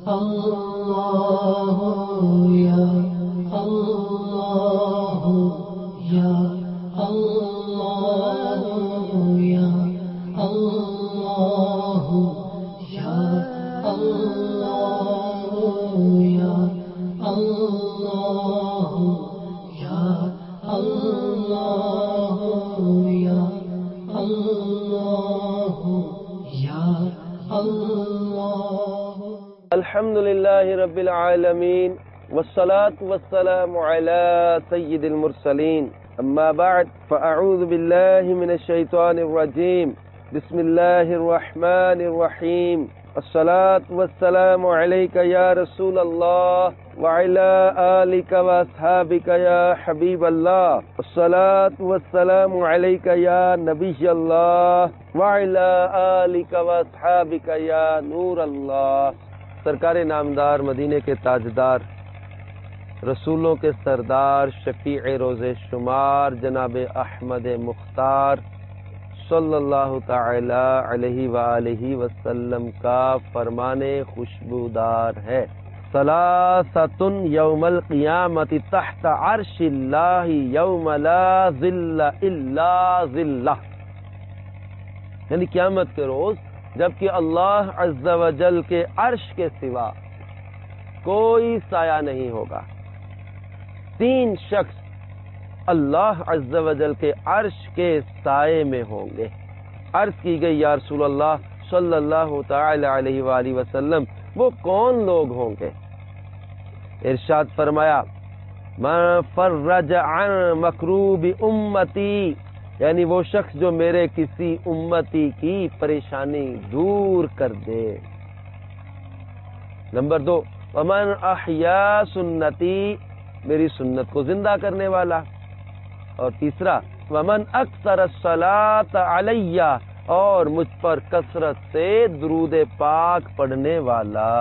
اللہ یا اللہ یا اللہ یا اللہ یا اللہ یا اللہ یا اللہ یا اللہ یا اللہ. الحمد للہ رب العالمین والصلاة والسلام على سید المرسلین اما بعد فاعوذ باللہ من الشیطان الرجیم بسم اللہ الرحمن الرحیم الصلاة والسلام علیک یا رسول اللہ وعلى آلک واصحابک یا حبیب اللہ الصلاة والسلام علیک یا نبی اللہ وعلى آلک واصحابک یا نور اللہ. سرکار نامدار، مدینے کے تاجدار، رسولوں کے سردار، شفیع روز شمار جناب احمد مختار صلی اللہ تعالی علیہ وآلہ وسلم کا فرمان خوشبودار ہے. ثلاثۃ یوم القیامت تحت عرش اللہ یوم لا ظل الا ظلہ، یعنی قیامت کے روز جبکہ اللہ عز و جل کے عرش کے سوا کوئی سایہ نہیں ہوگا. تین شخص اللہ عز و جل کے عرش کے سائے میں ہوں گے. عرض کی گئی یا رسول اللہ صلی اللہ تعالی علیہ وآلہ وسلم وہ کون لوگ ہوں گے؟ ارشاد فرمایا من فرج عن مکروب امتی، یعنی وہ شخص جو میرے کسی امتی کی پریشانی دور کر دے. نمبر 2 ومن احیا سنتی، میری سنت کو زندہ کرنے والا. اور تیسرا ومن اکثر الصلاۃ علیہ، اور مجھ پر کثرت سے درود پاک پڑھنے والا.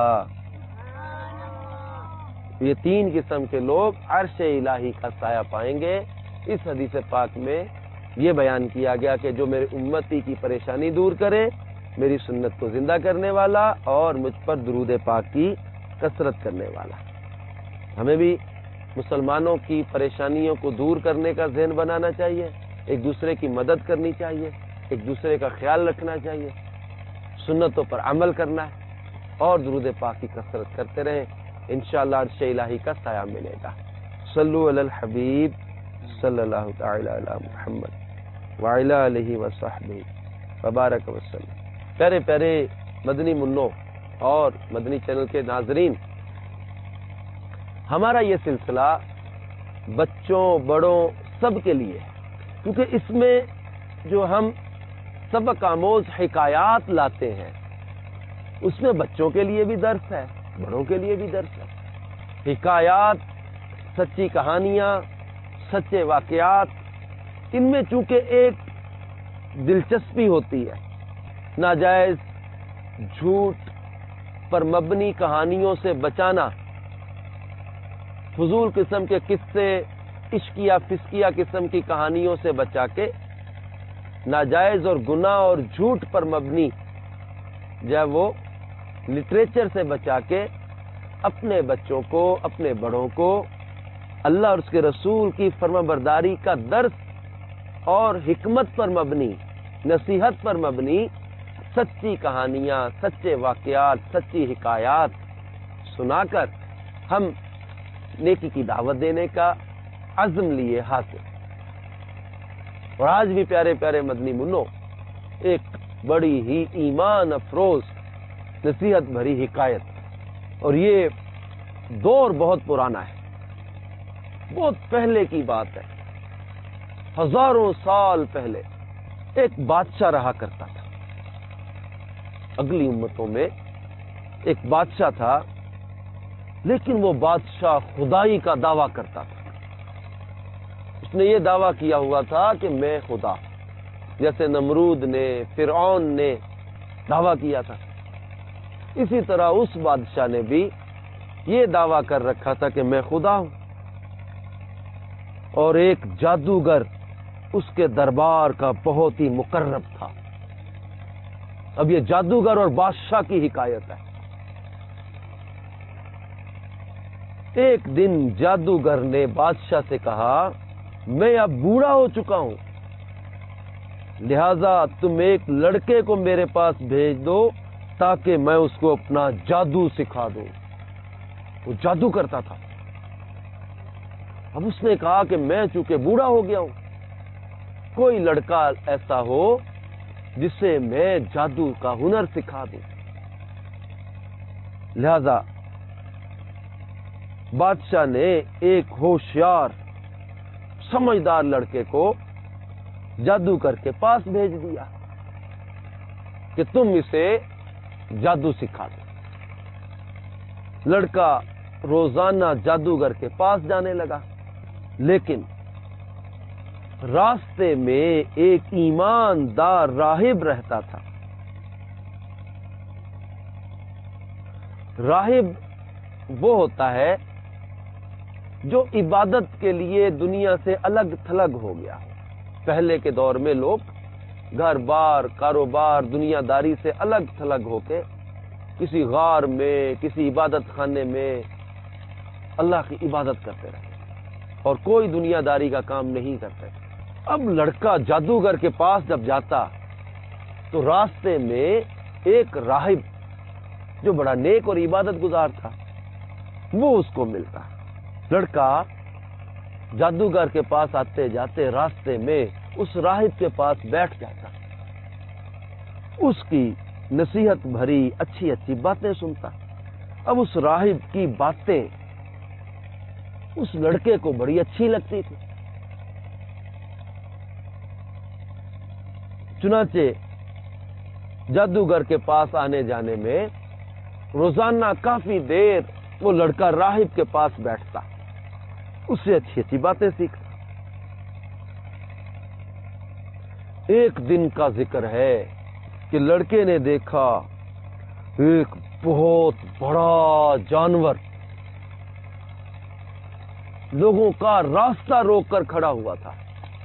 یہ تین قسم کے لوگ عرش الہی کا سایہ پائیں گے. اس حدیث پاک میں یہ بیان کیا گیا کہ جو میرے امتی کی پریشانی دور کرے، میری سنت کو زندہ کرنے والا اور مجھ پر درود پاک کی کثرت کرنے والا. ہمیں بھی مسلمانوں کی پریشانیوں کو دور کرنے کا ذہن بنانا چاہیے، ایک دوسرے کی مدد کرنی چاہیے، ایک دوسرے کا خیال رکھنا چاہیے، سنتوں پر عمل کرنا ہے اور درود پاک کی کثرت کرتے رہیں. انشاءاللہ عرش الہی کا سایہ ملے گا. صلو علی الحبیب صلی اللہ تعالی علی محمد وعلی آلہ وصحبہ وبارک وسلم. پیارے پیارے مدنی منوں اور مدنی چینل کے ناظرین، ہمارا یہ سلسلہ بچوں بڑوں سب کے لیے ہے، کیونکہ اس میں جو ہم سبق آموز حکایات لاتے ہیں اس میں بچوں کے لیے بھی درس ہے، بڑوں کے لیے بھی درس ہے. حکایات، سچی کہانیاں، سچے واقعات، ان میں چونکہ ایک دلچسپی ہوتی ہے. ناجائز جھوٹ پر مبنی کہانیوں سے بچانا، فضول قسم کے قصے، عشقیہ فسقیہ قسم کی کہانیوں سے بچا کے، ناجائز اور گناہ اور جھوٹ پر مبنی جو وہ لٹریچر سے بچا کے اپنے بچوں کو، اپنے بڑوں کو اللہ اور اس کے رسول کی فرما برداری کا درس اور حکمت پر مبنی، نصیحت پر مبنی سچی کہانیاں، سچے واقعات، سچی حکایات سنا کر ہم نیکی کی دعوت دینے کا عزم لیے حاصل. اور آج بھی پیارے پیارے مدنی منوں ایک بڑی ہی ایمان افروز نصیحت بھری حکایت، اور یہ دور بہت پرانا ہے، بہت پہلے کی بات ہے. ہزاروں سال پہلے ایک بادشاہ رہا کرتا تھا. اگلی امتوں میں ایک بادشاہ تھا، لیکن وہ بادشاہ خدائی کا دعویٰ کرتا تھا. اس نے یہ دعویٰ کیا ہوا تھا کہ میں خدا، جیسے نمرود نے، فرعون نے دعویٰ کیا تھا. اسی طرح اس بادشاہ نے بھی یہ دعویٰ کر رکھا تھا کہ میں خدا ہوں. اور ایک جادوگر اس کے دربار کا بہت ہی مقرب تھا. اب یہ جادوگر اور بادشاہ کی حکایت ہے. ایک دن جادوگر نے بادشاہ سے کہا میں اب بوڑھا ہو چکا ہوں، لہذا تم ایک لڑکے کو میرے پاس بھیج دو تاکہ میں اس کو اپنا جادو سکھا دوں۔ وہ جادو کرتا تھا۔ اب اس نے کہا کہ میں چونکہ بوڑھا ہو گیا ہوں، کوئی لڑکا ایسا ہو جسے میں جادو کا ہنر سکھا دوں۔ لہذا بادشاہ نے ایک ہوشیار سمجھدار لڑکے کو جادوگر کے پاس بھیج دیا کہ تم اسے جادو سکھا دو۔ لڑکا روزانہ جادوگر کے پاس جانے لگا، لیکن راستے میں ایک ایماندار راہب رہتا تھا۔ راہب وہ ہوتا ہے جو عبادت کے لیے دنیا سے الگ تھلگ ہو گیا۔ پہلے کے دور میں لوگ گھر بار کاروبار دنیا داری سے الگ تھلگ ہو کے کسی غار میں کسی عبادت خانے میں اللہ کی عبادت کرتے رہے اور کوئی دنیا داری کا کام نہیں کرتے۔ اب لڑکا جادوگر کے پاس جب جاتا تو راستے میں ایک راہب جو بڑا نیک اور عبادت گزار تھا وہ اس کو ملتا۔ لڑکا جادوگر کے پاس آتے جاتے راستے میں اس راہب کے پاس بیٹھ جاتا، اس کی نصیحت بھری اچھی اچھی باتیں سنتا۔ اب اس راہب کی باتیں اس لڑکے کو بڑی اچھی لگتی تھی، چنانچہ جادوگر کے پاس آنے جانے میں روزانہ کافی دیر وہ لڑکا راہب کے پاس بیٹھتا، اس سے اچھی اچھی باتیں سیکھتا۔ ایک دن کا ذکر ہے کہ لڑکے نے دیکھا ایک بہت بڑا جانور لوگوں کا راستہ روک کر کھڑا ہوا تھا۔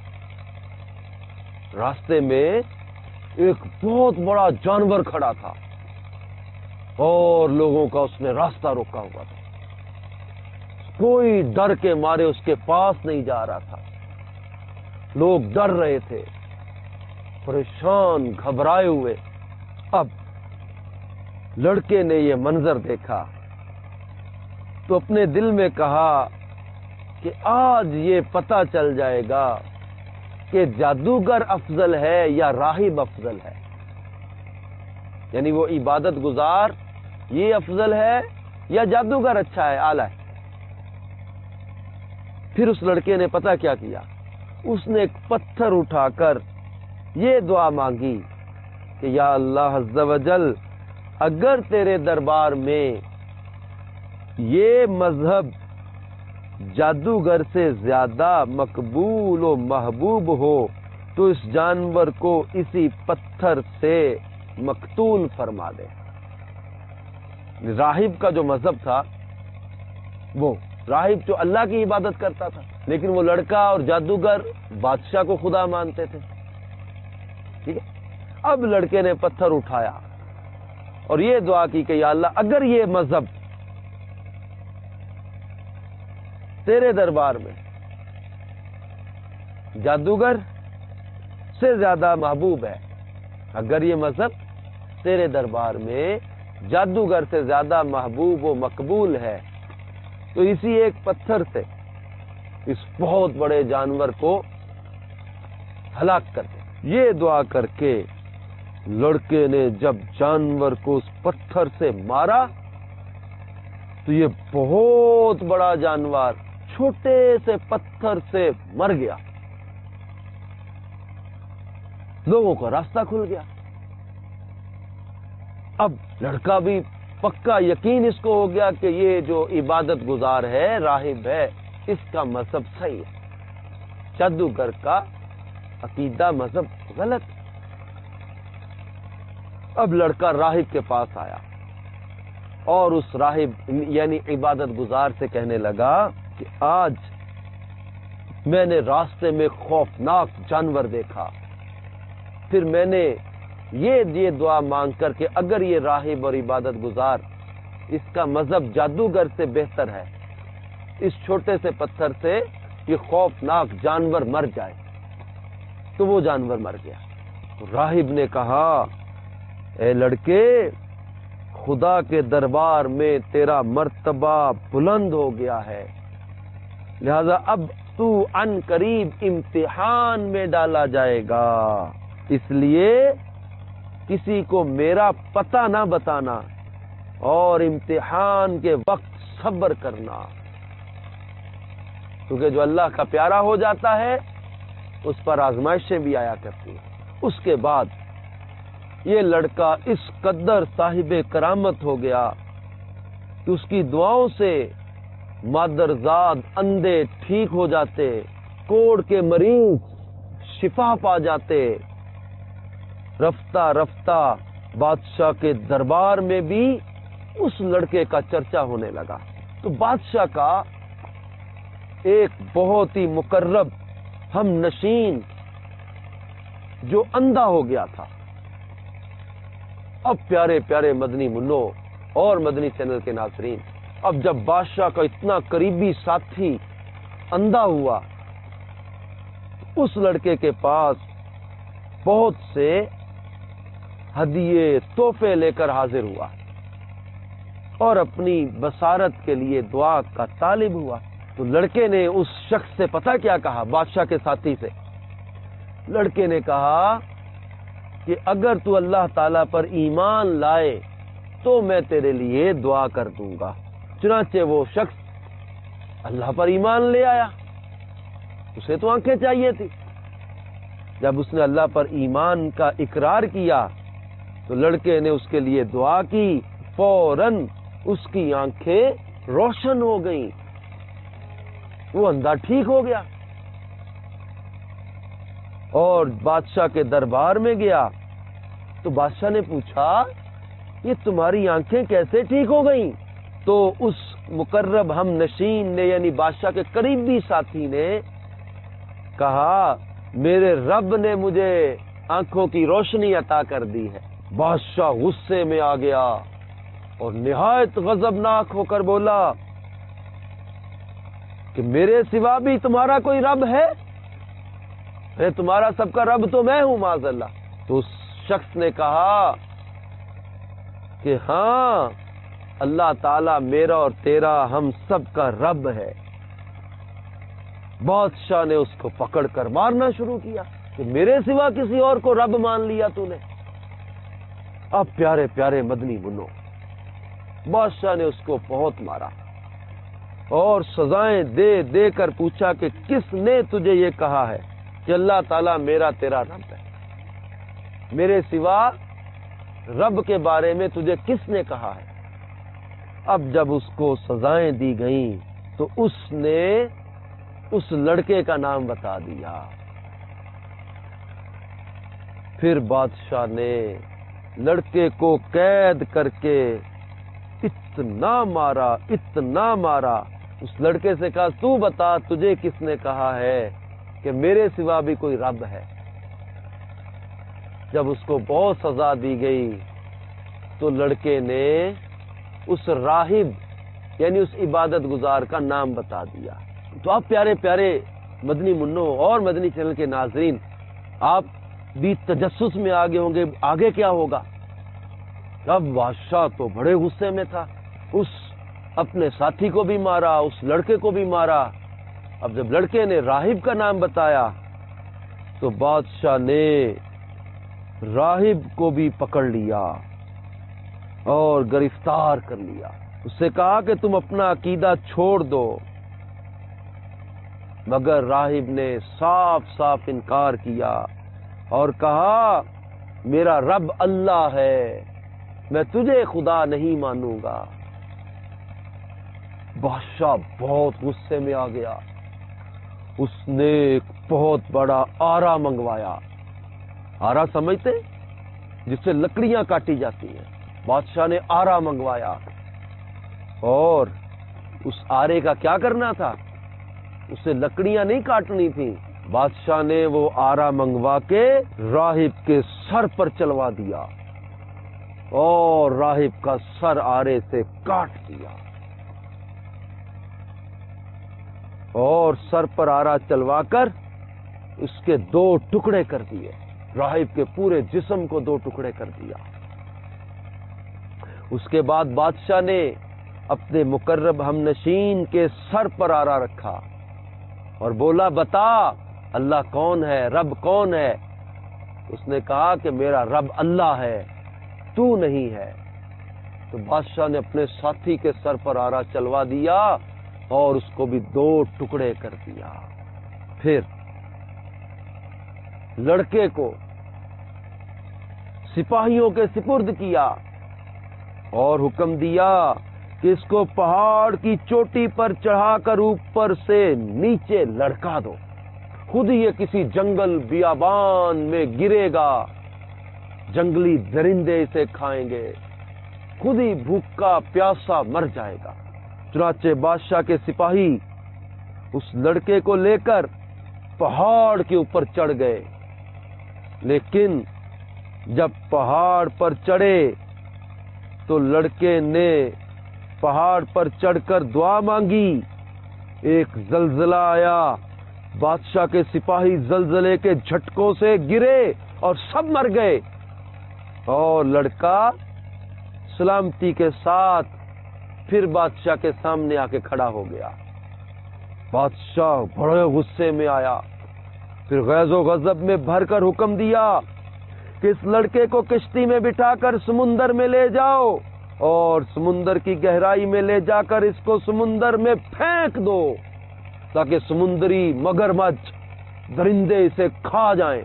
راستے میں ایک بہت بڑا جانور کھڑا تھا اور لوگوں کا اس نے راستہ روکا ہوا تھا۔ کوئی ڈر کے مارے اس کے پاس نہیں جا رہا تھا، لوگ ڈر رہے تھے، پریشان گھبرائے ہوئے۔ اب لڑکے نے یہ منظر دیکھا تو اپنے دل میں کہا کہ آج یہ پتہ چل جائے گا کہ جادوگر افضل ہے یا راہب افضل ہے، یعنی وہ عبادت گزار یہ افضل ہے یا جادوگر اچھا ہے، اعلیٰ ہے۔ پھر اس لڑکے نے پتہ کیا کیا، اس نے ایک پتھر اٹھا کر یہ دعا مانگی کہ یا اللہ عز و جل، اگر تیرے دربار میں یہ مذہب جادوگر سے زیادہ مقبول و محبوب ہو تو اس جانور کو اسی پتھر سے مقتول فرما دے۔ راہب کا جو مذہب تھا، وہ راہب جو اللہ کی عبادت کرتا تھا، لیکن وہ لڑکا اور جادوگر بادشاہ کو خدا مانتے تھے۔ ٹھیک ہے، اب لڑکے نے پتھر اٹھایا اور یہ دعا کی کہ یا اللہ، اگر یہ مذہب تیرے دربار میں جادوگر سے زیادہ محبوب ہے، اگر یہ مذہب تیرے دربار میں جادوگر سے زیادہ محبوب و مقبول ہے تو اسی ایک پتھر سے اس بہت بڑے جانور کو ہلاک کر دے۔ یہ دعا کر کے لڑکے نے جب جانور کو اس پتھر سے مارا تو یہ بہت بڑا جانور چھوٹے سے پتھر سے مر گیا، لوگوں کا راستہ کھل گیا۔ اب لڑکا بھی پکا یقین اس کو ہو گیا کہ یہ جو عبادت گزار ہے، راہب ہے، اس کا مذہب صحیح ہے، جادوگر کا عقیدہ مذہب غلط۔ اب لڑکا راہب کے پاس آیا اور اس راہب یعنی عبادت گزار سے کہنے لگا کہ آج میں نے راستے میں خوفناک جانور دیکھا، پھر میں نے یہ دعا مانگ کر کہ اگر یہ راہب اور عبادت گزار اس کا مذہب جادوگر سے بہتر ہے اس چھوٹے سے پتھر سے یہ خوفناک جانور مر جائے۔ تو وہ جانور مر گیا۔ تو راہب نے کہا اے لڑکے، خدا کے دربار میں تیرا مرتبہ بلند ہو گیا ہے، لہذا اب تو ان قریب امتحان میں ڈالا جائے گا، اس لیے کسی کو میرا پتہ نہ بتانا اور امتحان کے وقت صبر کرنا، کیونکہ جو اللہ کا پیارا ہو جاتا ہے اس پر آزمائشیں بھی آیا کرتی ہیں۔ اس کے بعد یہ لڑکا اس قدر صاحب کرامت ہو گیا کہ اس کی دعاؤں سے مادرزاد اندھے ٹھیک ہو جاتے، کوڑ کے مریض شفا پا جاتے۔ رفتہ رفتہ بادشاہ کے دربار میں بھی اس لڑکے کا چرچا ہونے لگا۔ تو بادشاہ کا ایک بہت ہی مقرب ہم نشین جو اندھا ہو گیا تھا، اب پیارے پیارے مدنی منو اور مدنی چینل کے ناظرین، اب جب بادشاہ کا اتنا قریبی ساتھی اندھا ہوا، اس لڑکے کے پاس بہت سے ہدیے تحفے لے کر حاضر ہوا اور اپنی بصارت کے لیے دعا کا طالب ہوا۔ تو لڑکے نے اس شخص سے پتہ کیا کہا، بادشاہ کے ساتھی سے، لڑکے نے کہا کہ اگر تو اللہ تعالی پر ایمان لائے تو میں تیرے لیے دعا کر دوں گا۔ چنانچہ وہ شخص اللہ پر ایمان لے آیا، اسے تو آنکھیں چاہیے تھی۔ جب اس نے اللہ پر ایمان کا اقرار کیا تو لڑکے نے اس کے لیے دعا کی، فوراً اس کی آنکھیں روشن ہو گئیں، وہ اندھا ٹھیک ہو گیا اور بادشاہ کے دربار میں گیا۔ تو بادشاہ نے پوچھا یہ تمہاری آنکھیں کیسے ٹھیک ہو گئیں؟ تو اس مقرب ہم نشین نے یعنی بادشاہ کے قریبی ساتھی نے کہا میرے رب نے مجھے آنکھوں کی روشنی عطا کر دی ہے۔ بادشاہ غصے میں آ گیا اور نہایت غضبناک ہو کر بولا کہ میرے سوا بھی تمہارا کوئی رب ہے؟ تمہارا سب کا رب تو میں ہوں معاذ اللہ۔ تو اس شخص نے کہا کہ ہاں، اللہ تعالیٰ میرا اور تیرا ہم سب کا رب ہے۔ بادشاہ نے اس کو پکڑ کر مارنا شروع کیا کہ میرے سوا کسی اور کو رب مان لیا تو نے۔ اب پیارے پیارے مدنی منو، بادشاہ نے اس کو بہت مارا اور سزائیں دے دے کر پوچھا کہ کس نے تجھے یہ کہا ہے کہ اللہ تعالیٰ میرا تیرا رب ہے؟ میرے سوا رب کے بارے میں تجھے کس نے کہا ہے؟ اب جب اس کو سزائیں دی گئیں تو اس نے اس لڑکے کا نام بتا دیا۔ پھر بادشاہ نے لڑکے کو قید کر کے اتنا مارا، اس لڑکے سے کہا تو بتا تجھے کس نے کہا ہے کہ میرے سوا بھی کوئی رب ہے؟ جب اس کو بہت سزا دی گئی تو لڑکے نے اس راہب یعنی اس عبادت گزار کا نام بتا دیا۔ تو آپ پیارے پیارے مدنی منو اور مدنی چینل کے ناظرین، آپ بھی تجسس میں آگے ہوں گے، آگے کیا ہوگا؟ اب بادشاہ تو بڑے غصے میں تھا، اس اپنے ساتھی کو بھی مارا، اس لڑکے کو بھی مارا۔ اب جب لڑکے نے راہب کا نام بتایا تو بادشاہ نے راہب کو بھی پکڑ لیا اور گرفتار کر لیا۔ اس سے کہا کہ تم اپنا عقیدہ چھوڑ دو، مگر راہب نے صاف صاف انکار کیا اور کہا میرا رب اللہ ہے، میں تجھے خدا نہیں مانوں گا۔ بادشاہ بہت غصے میں آ گیا، اس نے ایک بہت بڑا آرا منگوایا۔ آرا سمجھتے جس سے لکڑیاں کاٹی جاتی ہیں؟ بادشاہ نے آرا منگوایا اور اس آرے کا کیا کرنا تھا؟ اسے لکڑیاں نہیں کاٹنی تھی، بادشاہ نے وہ آرا منگوا کے راہب کے سر پر چلوا دیا اور راہب کا سر آرے سے کاٹ دیا۔ اور سر پر آرا چلوا کر اس کے 2 ٹکڑے کر دیے، راہب کے پورے جسم کو 2 ٹکڑے کر دیا۔ اس کے بعد بادشاہ نے اپنے مقرب ہمنشین کے سر پر آرا رکھا اور بولا، بتا اللہ کون ہے، رب کون ہے؟ اس نے کہا کہ میرا رب اللہ ہے، تو نہیں ہے۔ تو بادشاہ نے اپنے ساتھی کے سر پر آرا چلوا دیا اور اس کو بھی 2 ٹکڑے کر دیا۔ پھر لڑکے کو سپاہیوں کے سپرد کیا اور حکم دیا کہ اس کو پہاڑ کی چوٹی پر چڑھا کر اوپر سے نیچے لڑکا دو، خود ہی یہ کسی جنگل بیابان میں گرے گا، جنگلی درندے اسے کھائیں گے، خود ہی بھوکا پیاسا مر جائے گا۔ چنانچہ بادشاہ کے سپاہی اس لڑکے کو لے کر پہاڑ کے اوپر چڑھ گئے، لیکن جب پہاڑ پر چڑھے تو لڑکے نے پہاڑ پر چڑھ کر دعا مانگی، ایک زلزلہ آیا، بادشاہ کے سپاہی زلزلے کے جھٹکوں سے گرے اور سب مر گئے، اور لڑکا سلامتی کے ساتھ پھر بادشاہ کے سامنے آ کے کھڑا ہو گیا۔ بادشاہ بڑے غصے میں آیا، پھر غیظ و غضب میں بھر کر حکم دیا کہ اس لڑکے کو کشتی میں بٹھا کر سمندر میں لے جاؤ اور سمندر کی گہرائی میں لے جا کر اس کو سمندر میں پھینک دو تاکہ سمندری مگرمچھ درندے اسے کھا جائیں۔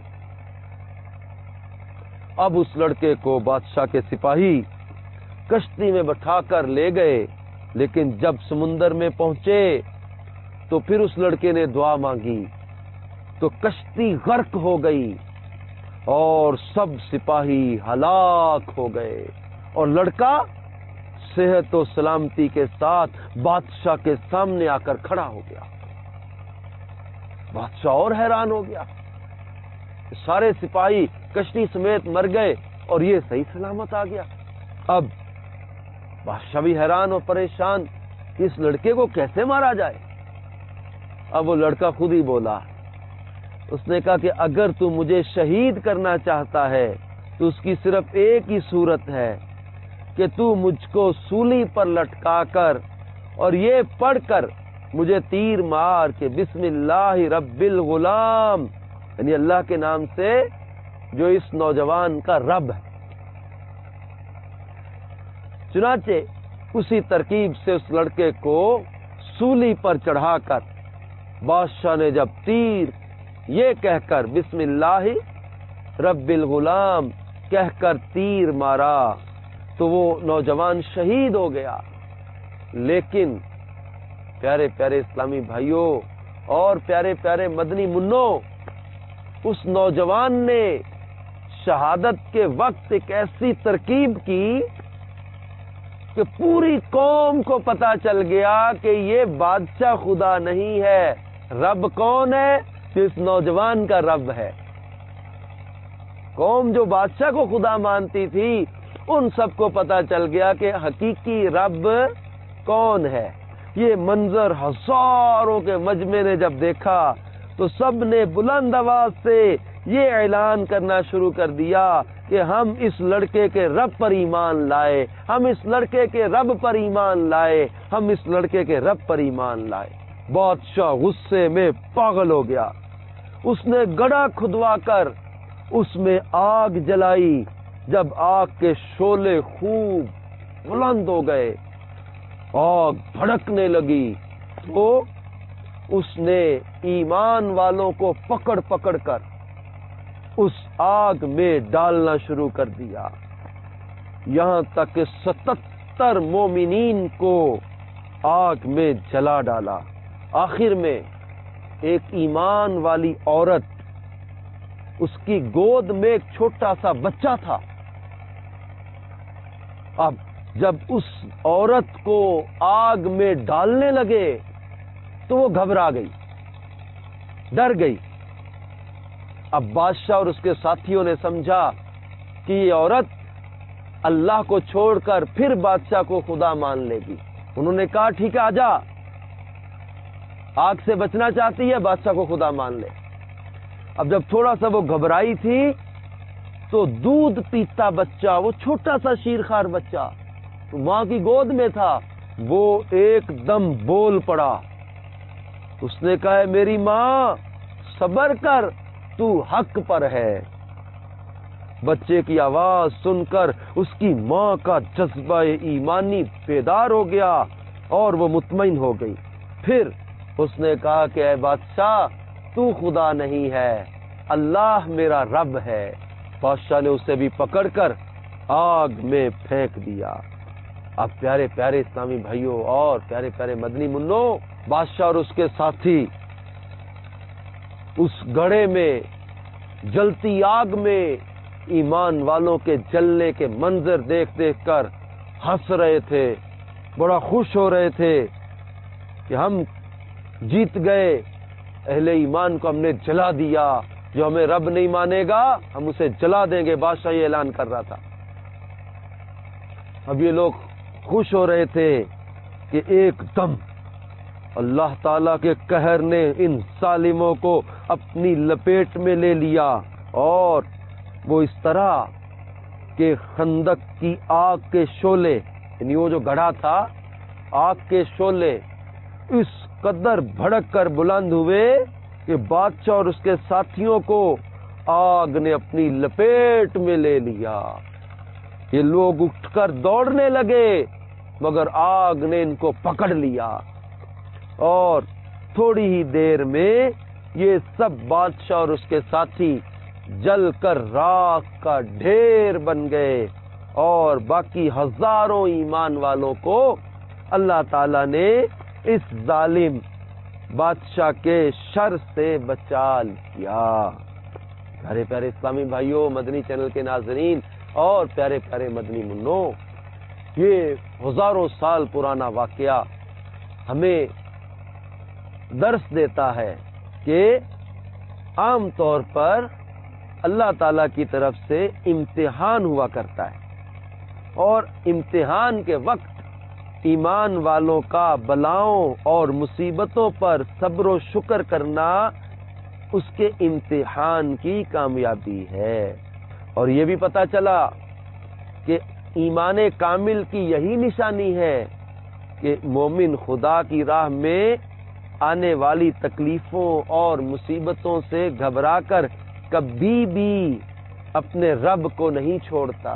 اب اس لڑکے کو بادشاہ کے سپاہی کشتی میں بٹھا کر لے گئے، لیکن جب سمندر میں پہنچے تو پھر اس لڑکے نے دعا مانگی تو کشتی غرق ہو گئی اور سب سپاہی ہلاک ہو گئے، اور لڑکا صحت و سلامتی کے ساتھ بادشاہ کے سامنے آ کر کھڑا ہو گیا۔ بادشاہ اور حیران ہو گیا، سارے سپاہی کشتی سمیت مر گئے اور یہ صحیح سلامت آ گیا۔ اب بادشاہ بھی حیران اور پریشان کہ اس لڑکے کو کیسے مارا جائے۔ اب وہ لڑکا خود ہی بولا، اس نے کہا کہ اگر تو مجھے شہید کرنا چاہتا ہے تو اس کی صرف ایک ہی صورت ہے کہ تو مجھ کو سولی پر لٹکا کر اور یہ پڑھ کر مجھے تیر مار کے بسم اللہ رب الغلام، یعنی اللہ کے نام سے جو اس نوجوان کا رب ہے۔ چنانچہ اسی ترکیب سے اس لڑکے کو سولی پر چڑھا کر بادشاہ نے جب تیر یہ کہہ کر بسم اللہ رب الغلام کہہ کر تیر مارا تو وہ نوجوان شہید ہو گیا۔ لیکن پیارے پیارے اسلامی بھائیوں اور پیارے پیارے مدنی منوں، اس نوجوان نے شہادت کے وقت ایک ایسی ترکیب کی کہ پوری قوم کو پتا چل گیا کہ یہ بادشاہ خدا نہیں ہے، رب کون ہے؟ اس نوجوان کا رب ہے۔ قوم جو بادشاہ کو خدا مانتی تھی ان سب کو پتا چل گیا کہ حقیقی رب کون ہے۔ یہ منظر ہزاروں کے مجمع نے جب دیکھا تو سب نے بلند آواز سے یہ اعلان کرنا شروع کر دیا کہ ہم اس لڑکے کے رب پر ایمان لائے، ہم اس لڑکے کے رب پر ایمان لائے، ہم اس لڑکے کے رب پر ایمان لائے۔ بادشاہ غصے میں پاگل ہو گیا، اس نے گڑھا کھدوا کر اس میں آگ جلائی۔ جب آگ کے شعلے خوب بلند ہو گئے، آگ بھڑکنے لگی، تو اس نے ایمان والوں کو پکڑ پکڑ کر اس آگ میں ڈالنا شروع کر دیا، یہاں تک کہ 77 مومنین کو آگ میں جلا ڈالا۔ آخر میں ایک ایمان والی عورت، اس کی گود میں ایک چھوٹا سا بچہ تھا۔ اب جب اس عورت کو آگ میں ڈالنے لگے تو وہ گھبرا گئی، ڈر گئی۔ اب بادشاہ اور اس کے ساتھیوں نے سمجھا کہ یہ عورت اللہ کو چھوڑ کر پھر بادشاہ کو خدا مان لے گی۔ انہوں نے کہا ٹھیک ہے آجا۔ آگ سے بچنا چاہتی ہے، بادشاہ کو خدا مان لے۔ اب جب تھوڑا سا وہ گھبرائی تھی تو دودھ پیتا بچہ، وہ چھوٹا سا شیرخوار بچہ تو ماں کی گود میں تھا، وہ ایک دم بول پڑا۔ اس نے کہا ہے میری ماں صبر کر، تو حق پر ہے۔ بچے کی آواز سن کر اس کی ماں کا جذبہ ایمانی بیدار ہو گیا اور وہ مطمئن ہو گئی۔ پھر اس نے کہا کہ اے بادشاہ تو خدا نہیں ہے، اللہ میرا رب ہے۔ بادشاہ نے اسے بھی پکڑ کر آگ میں پھینک دیا۔ اب پیارے پیارے اسلامی بھائیوں اور پیارے پیارے مدنی منوں، بادشاہ اور اس کے ساتھی اس گڑھے میں جلتی آگ میں ایمان والوں کے جلنے کے منظر دیکھ دیکھ کر ہنس رہے تھے، بڑا خوش ہو رہے تھے کہ ہم جیت گئے، اہل ایمان کو ہم نے جلا دیا، جو ہمیں رب نہیں مانے گا ہم اسے جلا دیں گے، بادشاہ یہ اعلان کر رہا تھا۔ اب یہ لوگ خوش ہو رہے تھے کہ ایک دم اللہ تعالیٰ کے قہر نے ان ظالموں کو اپنی لپیٹ میں لے لیا، اور وہ اس طرح کہ خندق کی آگ کے شعلے، یعنی وہ جو گڑھا تھا آگ کے شعلے اس قدر بھڑک کر بلند ہوئے کہ بادشاہ اور اس کے ساتھیوں کو آگ نے اپنی لپیٹ میں لے لیا۔ یہ لوگ اٹھ کر دوڑنے لگے مگر آگ نے ان کو پکڑ لیا، اور تھوڑی ہی دیر میں یہ سب بادشاہ اور اس کے ساتھی جل کر راکھ کا ڈھیر بن گئے، اور باقی ہزاروں ایمان والوں کو اللہ تعالی نے اس ظالم بادشاہ کے شر سے بچا لیا۔ پیارے پیارے اسلامی بھائیوں، مدنی چینل کے ناظرین اور پیارے پیارے مدنی منوں، یہ ہزاروں سال پرانا واقعہ ہمیں درس دیتا ہے کہ عام طور پر اللہ تعالی کی طرف سے امتحان ہوا کرتا ہے، اور امتحان کے وقت ایمان والوں کا بلاؤں اور مصیبتوں پر صبر و شکر کرنا اس کے امتحان کی کامیابی ہے۔ اور یہ بھی پتہ چلا کہ ایمان کامل کی یہی نشانی ہے کہ مومن خدا کی راہ میں آنے والی تکلیفوں اور مصیبتوں سے گھبرا کر کبھی بھی اپنے رب کو نہیں چھوڑتا۔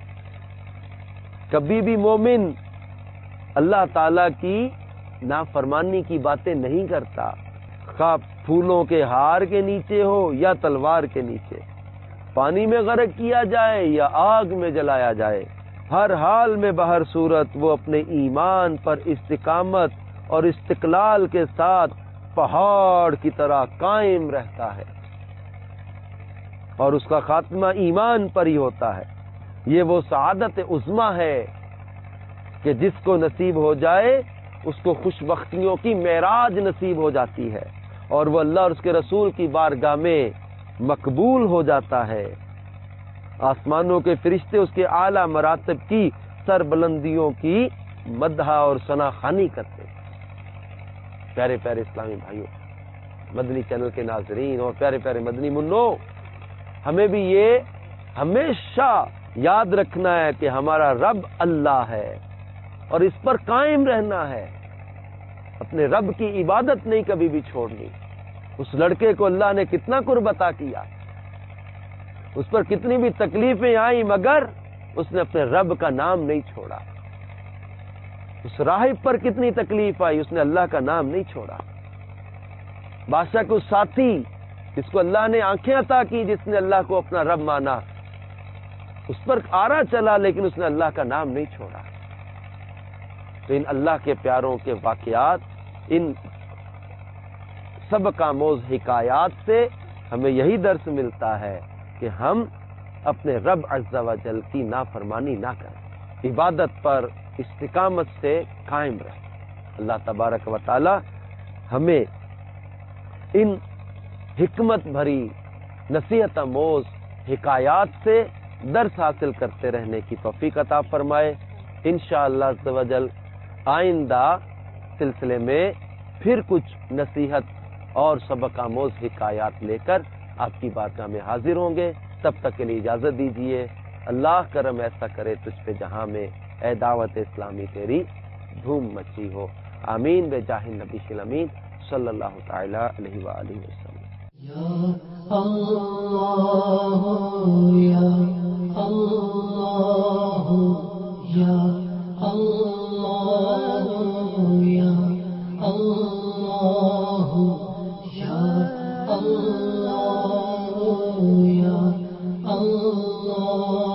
کبھی بھی مومن اللہ تعالی کی نافرمانی کی باتیں نہیں کرتا، خواہ پھولوں کے ہار کے نیچے ہو یا تلوار کے نیچے، پانی میں غرق کیا جائے یا آگ میں جلایا جائے، ہر حال میں بہر صورت وہ اپنے ایمان پر استقامت اور استقلال کے ساتھ پہاڑ کی طرح قائم رہتا ہے، اور اس کا خاتمہ ایمان پر ہی ہوتا ہے۔ یہ وہ سعادت عظمی ہے کہ جس کو نصیب ہو جائے اس کو خوش بختیوں کی معراج نصیب ہو جاتی ہے، اور وہ اللہ اور اس کے رسول کی بارگاہ میں مقبول ہو جاتا ہے۔ آسمانوں کے فرشتے اس کے اعلیٰ مراتب کی سربلندیوں کی مدح اور ثنا خوانی کرتے ہیں۔ پیارے پیارے اسلامی بھائیوں، مدنی چینل کے ناظرین اور پیارے پیارے مدنی منوں، ہمیں بھی یہ ہمیشہ یاد رکھنا ہے کہ ہمارا رب اللہ ہے، اور اس پر قائم رہنا ہے، اپنے رب کی عبادت نہیں کبھی بھی چھوڑنی۔ اس لڑکے کو اللہ نے کتنا قرب عطا کیا، اس پر کتنی بھی تکلیفیں آئیں مگر اس نے اپنے رب کا نام نہیں چھوڑا۔ اس راہب پر کتنی تکلیف آئی، اس نے اللہ کا نام نہیں چھوڑا۔ بادشاہ کو ساتھی جس کو اللہ نے آنکھیں عطا کی، جس نے اللہ کو اپنا رب مانا، اس پر آرا چلا لیکن اس نے اللہ کا نام نہیں چھوڑا۔ تو ان اللہ کے پیاروں کے واقعات، ان سبق آموز حکایات سے ہمیں یہی درس ملتا ہے کہ ہم اپنے رب عز و جل کی نافرمانی نہ کریں، عبادت پر استقامت سے قائم رہیں۔ اللہ تبارک و تعالی ہمیں ان حکمت بھری نصیحت آموز حکایات سے درس حاصل کرتے رہنے کی توفیق عطا فرمائے۔ انشاءاللہ عز و جل آئندہ سلسلے میں پھر کچھ نصیحت اور سبق آموز حکایات لے کر آپ کی بارگاہ میں حاضر ہوں گے. تب تک کے لیے اجازت دیجیے. اللہ کرم ایسا کرے تجھ پہ جہاں میں اے دعوت اسلامی تیری دھوم مچی ہو. آمین بجاہ نبی الامین صلی اللہ تعالی علیہ وآلہ وسلم. یا اللہ یا اللہ یا اللہ یا اللہ یا اللہ یا اللہ